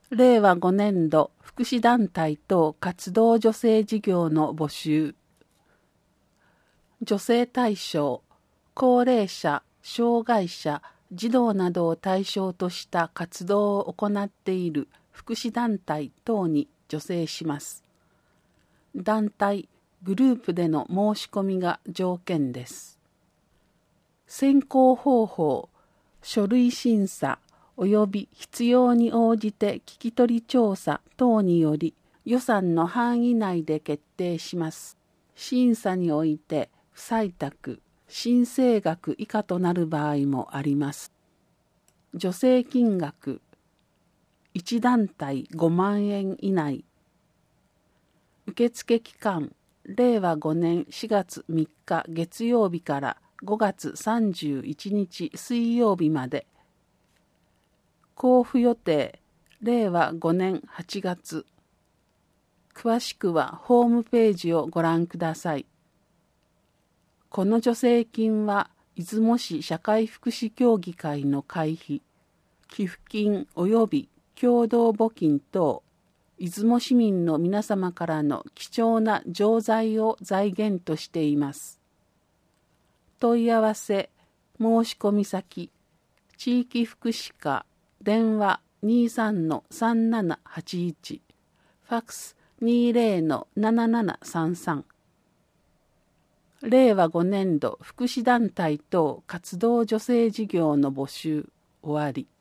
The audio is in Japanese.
令和5年度福祉団体等活動助成事業の募集。助成対象、高齢者、障害者、児童などを対象とした活動を行っている福祉団体等に助成します。団体、グループでの申し込みが条件です。選考方法、書類審査及び必要に応じて聞き取り調査等により予算の範囲内で決定します。審査において不採択、申請額以下となる場合もあります。助成金額、1団体5万円以内。受付期間、令和5年4月3日月曜日から5月31日水曜日まで。交付予定、令和5年8月。詳しくはホームページをご覧ください。この助成金は、出雲市社会福祉協議会の会費、寄付金及び共同募金等、出雲市民の皆様からの貴重な錠剤を財源としています。問い合わせ、申し込み先、地域福祉課、電話 23-3781、ファックス 20-7733。令和5年度福祉団体等活動助成事業の募集終わり。